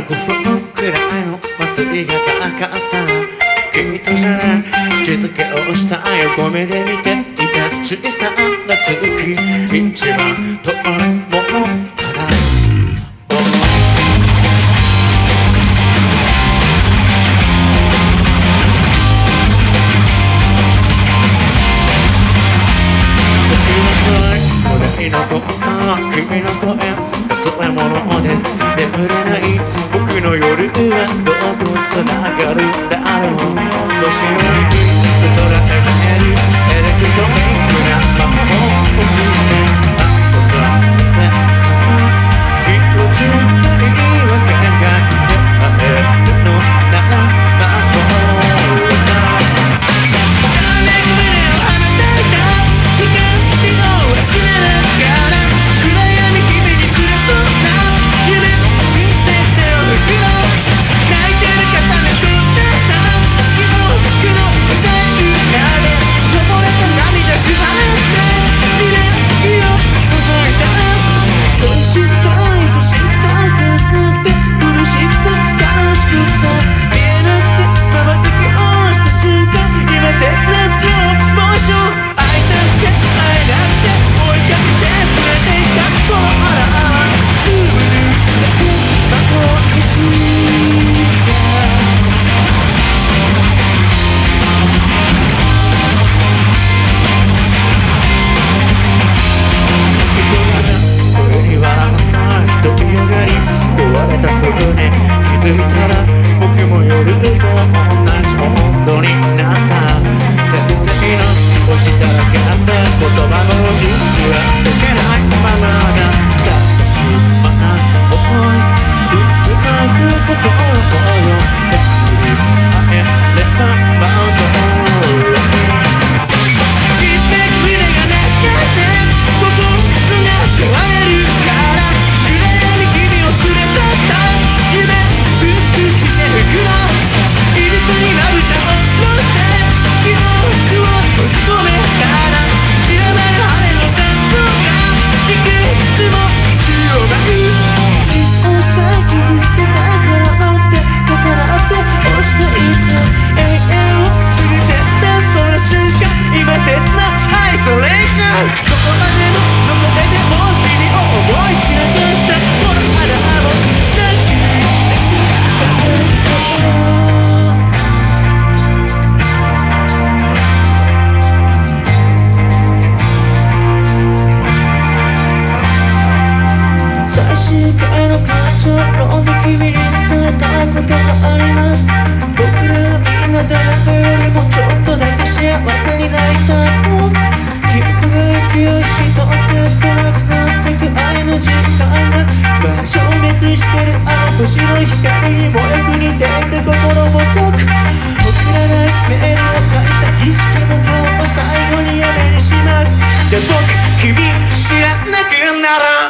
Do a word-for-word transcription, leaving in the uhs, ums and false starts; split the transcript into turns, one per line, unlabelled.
ごふんくらいの麻酔がかかった。君とじゃない口づけをした横目で見ていた小さな月、一番遠いものただ残った君の声忘れ物です。眠れない僕の夜はどこつながるんだろう。星の息空へ見えるエレクトリックな魔法を見てあとざって気持ちがいいわけが出会えるのなら魔法だ。誰胸を放たれた光を忘れない気づいたら僕も夜と同じ温度になった。天性の落ちただけなんだ言葉の軸は解けないままだ。寂しまな思いうつなぐ心をめくり会えればバウンド決して胸がなかって心が壊れるから暗闇君を連れ去った夢いびつにまぶたを下ろして記憶を閉じ込めたら散らばる羽の残像がいくつも宙を舞う。キスをした傷つけたから待って重なって落ちていった永遠を過ぎてったその瞬間今切なアイソレーション。どこまでもどこででも君を思い散らかしたこの肌も最終回の感情論で君に伝えたいことがあります。僕らはみんな誰かよりもちょっとだけ幸せになりたいもん。記憶が息を引き取ってってなくなってく愛の時間がまだ消滅してるあの星の光にもよく似ていて心細く送らないメールを書いた意識も今日は最後にやめにします。で僕君知らなくなる